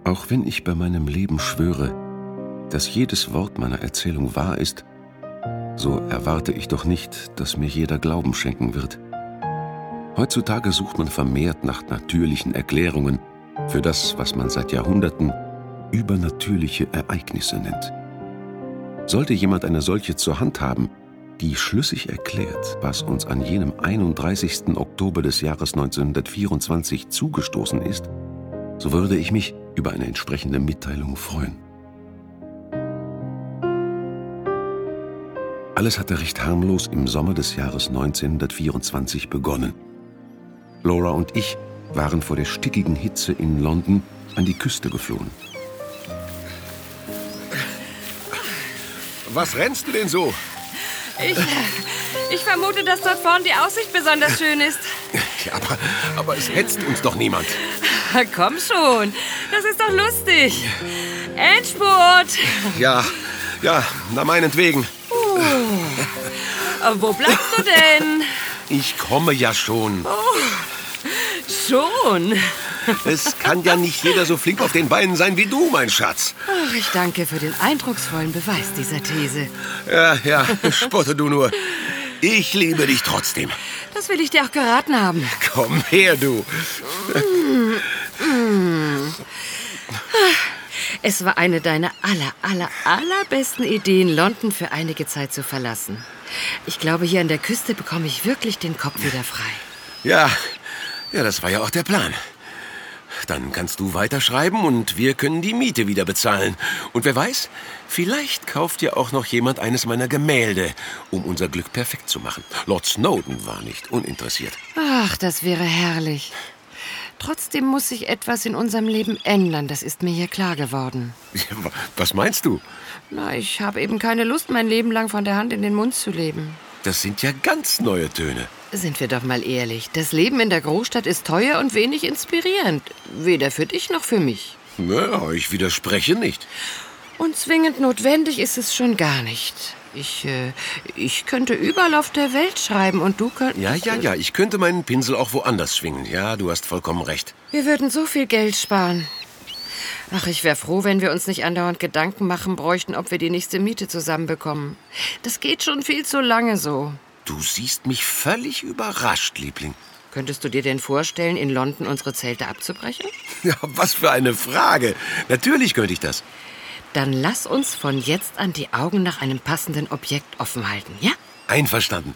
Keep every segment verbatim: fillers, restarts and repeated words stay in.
Auch wenn ich bei meinem Leben schwöre, dass jedes Wort meiner Erzählung wahr ist, so erwarte ich doch nicht, dass mir jeder Glauben schenken wird. Heutzutage sucht man vermehrt nach natürlichen Erklärungen für das, was man seit Jahrhunderten übernatürliche Ereignisse nennt. Sollte jemand eine solche zur Hand haben, die schlüssig erklärt, was uns an jenem einunddreißigsten Oktober des Jahres neunzehnhundertvierundzwanzig zugestoßen ist, so würde ich mich über eine entsprechende Mitteilung freuen. Alles hatte recht harmlos im Sommer des Jahres neunzehnhundertvierundzwanzig begonnen. Laura und ich waren vor der stickigen Hitze in London an die Küste geflohen. Was rennst du denn so? Ich, ich vermute, dass dort vorne die Aussicht besonders schön ist. Ja, aber, aber es hetzt uns doch niemand. Komm schon, das ist doch lustig. Endspurt. Ja, ja, na meinetwegen. Uh, wo bleibst du denn? Ich komme ja schon. Oh, schon? Es kann ja nicht jeder so flink auf den Beinen sein wie du, mein Schatz. Ach, ich danke für den eindrucksvollen Beweis dieser These. Ja, ja, spotte du nur. Ich liebe dich trotzdem. Das will ich dir auch geraten haben. Komm her, du. Mm, mm. Es war eine deiner aller, aller, allerbesten Ideen, London für einige Zeit zu verlassen. Ich glaube, hier an der Küste bekomme ich wirklich den Kopf wieder frei. Ja, ja, das war ja auch der Plan. Dann kannst du weiterschreiben und wir können die Miete wieder bezahlen. Und wer weiß, vielleicht kauft ja auch noch jemand eines meiner Gemälde, um unser Glück perfekt zu machen. Lord Snowdon war nicht uninteressiert. Ach, das wäre herrlich. Trotzdem muss sich etwas in unserem Leben ändern, das ist mir hier klar geworden. Ja, was meinst du? Na, ich habe eben keine Lust, mein Leben lang von der Hand in den Mund zu leben. Das sind ja ganz neue Töne. Sind wir doch mal ehrlich, das Leben in der Großstadt ist teuer und wenig inspirierend. Weder für dich noch für mich. Ja, ich widerspreche nicht. Und zwingend notwendig ist es schon gar nicht. Ich, äh, ich könnte überall auf der Welt schreiben und du könntest... Ja, ja, ja, ich könnte meinen Pinsel auch woanders schwingen. Ja, du hast vollkommen recht. Wir würden so viel Geld sparen. Ach, ich wäre froh, wenn wir uns nicht andauernd Gedanken machen bräuchten, ob wir die nächste Miete zusammenbekommen. Das geht schon viel zu lange so. Du siehst mich völlig überrascht, Liebling. Könntest du dir denn vorstellen, in London unsere Zelte abzubrechen? Ja, was für eine Frage. Natürlich könnte ich das. Dann lass uns von jetzt an die Augen nach einem passenden Objekt offen halten, ja? Einverstanden.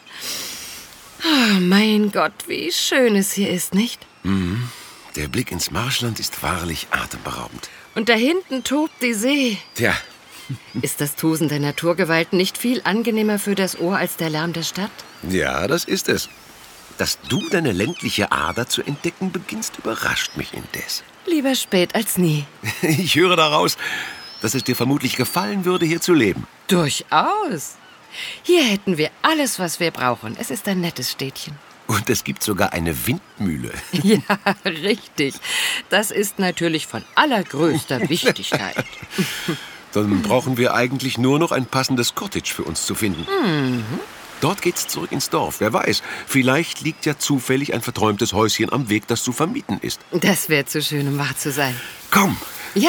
Oh, mein Gott, wie schön es hier ist, nicht? Mhm. Der Blick ins Marschland ist wahrlich atemberaubend. Und da hinten tobt die See. Tja. Ist das Tosen der Naturgewalten nicht viel angenehmer für das Ohr als der Lärm der Stadt? Ja, das ist es. Dass du deine ländliche Ader zu entdecken beginnst, überrascht mich indes. Lieber spät als nie. Ich höre daraus, dass es dir vermutlich gefallen würde, hier zu leben. Durchaus. Hier hätten wir alles, was wir brauchen. Es ist ein nettes Städtchen. Und es gibt sogar eine Windmühle. Ja, richtig. Das ist natürlich von allergrößter Wichtigkeit. Dann brauchen wir eigentlich nur noch ein passendes Cottage für uns zu finden. Mhm. Dort geht's zurück ins Dorf. Wer weiß, vielleicht liegt ja zufällig ein verträumtes Häuschen am Weg, das zu vermieten ist. Das wäre zu schön, um wahr zu sein. Komm! Ja.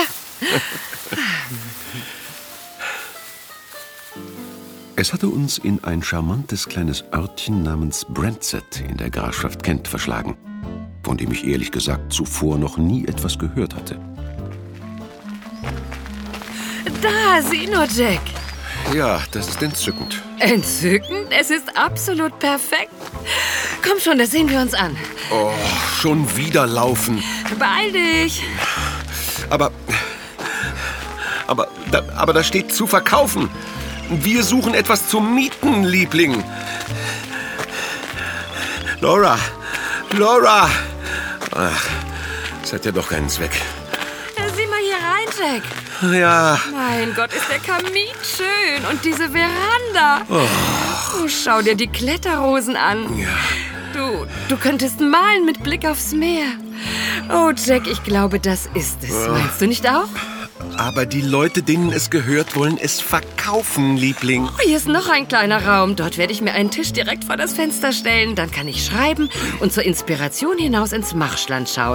Es hatte uns in ein charmantes kleines Örtchen namens Brentset in der Grafschaft Kent verschlagen, von dem ich ehrlich gesagt zuvor noch nie etwas gehört hatte. Da, sieh nur, Jack. Ja, das ist entzückend. Entzückend? Es ist absolut perfekt. Komm schon, das sehen wir uns an. Oh, schon wieder laufen. Beeil dich. Aber, aber, da, aber da steht zu verkaufen. Wir suchen etwas zum Mieten, Liebling. Laura, Laura. Ach, das hat ja doch keinen Zweck. Ja, sieh mal hier rein, Jack. Ja. Mein Gott, ist der Kamin schön. Und diese Veranda. Oh, oh schau dir die Kletterrosen an. Ja. Du, du könntest malen mit Blick aufs Meer. Oh, Jack, ich glaube, das ist es. Oh. Meinst du nicht auch? Aber die Leute, denen es gehört, wollen es verkaufen, Liebling. Oh, hier ist noch ein kleiner Raum. Dort werde ich mir einen Tisch direkt vor das Fenster stellen. Dann kann ich schreiben und zur Inspiration hinaus ins Marschland schauen.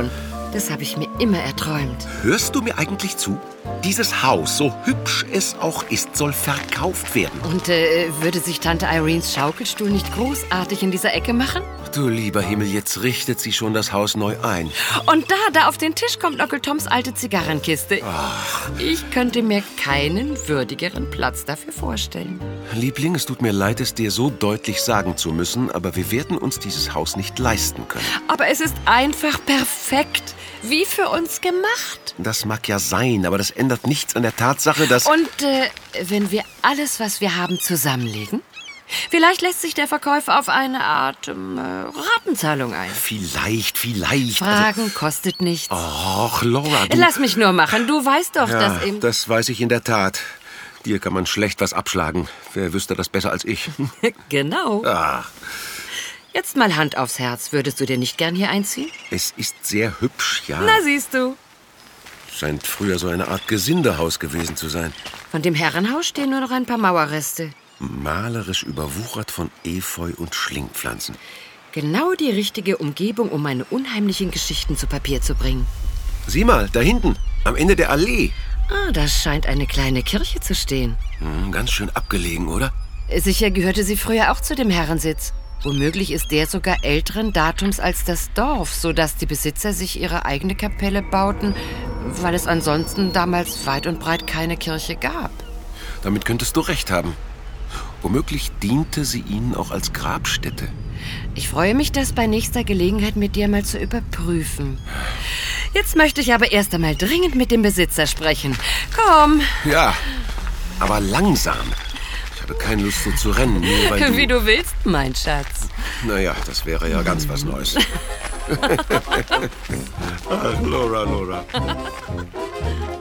Das habe ich mir immer erträumt. Hörst du mir eigentlich zu? Dieses Haus, so hübsch es auch ist, soll verkauft werden. Und äh, würde sich Tante Irenes Schaukelstuhl nicht großartig in dieser Ecke machen? Du lieber Himmel, jetzt richtet sie schon das Haus neu ein. Und da, da auf den Tisch kommt Onkel Toms alte Zigarrenkiste. Ach. Ich könnte mir keinen würdigeren Platz dafür vorstellen. Liebling, es tut mir leid, es dir so deutlich sagen zu müssen, aber wir werden uns dieses Haus nicht leisten können. Aber es ist einfach perfekt. Wie für uns gemacht. Das mag ja sein, aber das ändert nichts an der Tatsache, dass... Und äh, wenn wir alles, was wir haben, zusammenlegen? Vielleicht lässt sich der Verkäufer auf eine Art ähm, Ratenzahlung ein. Vielleicht, vielleicht. Fragen also, kostet nichts. Och, Laura, du... Lass mich nur machen. Du weißt doch, ja, dass eben... das weiß ich in der Tat. Dir kann man schlecht was abschlagen. Wer wüsste das besser als ich? Genau. Ach. Jetzt mal Hand aufs Herz. Würdest du dir nicht gern hier einziehen? Es ist sehr hübsch, ja. Na, siehst du. Scheint früher so eine Art Gesindehaus gewesen zu sein. Von dem Herrenhaus stehen nur noch ein paar Mauerreste. Malerisch überwuchert von Efeu und Schlingpflanzen. Genau die richtige Umgebung, um meine unheimlichen Geschichten zu Papier zu bringen. Sieh mal, da hinten, am Ende der Allee. Ah, da scheint eine kleine Kirche zu stehen. Hm, ganz schön abgelegen, oder? Sicher gehörte sie früher auch zu dem Herrensitz. Womöglich ist der sogar älteren Datums als das Dorf, sodass die Besitzer sich ihre eigene Kapelle bauten, weil es ansonsten damals weit und breit keine Kirche gab. Damit könntest du recht haben. Womöglich diente sie ihnen auch als Grabstätte. Ich freue mich, das bei nächster Gelegenheit mit dir mal zu überprüfen. Jetzt möchte ich aber erst einmal dringend mit dem Besitzer sprechen. Komm. Ja, aber langsam. Ich habe keine Lust, so zu rennen. Nur weil du... Wie du willst, mein Schatz. Naja, das wäre ja ganz was Neues. Ach, Laura, Laura.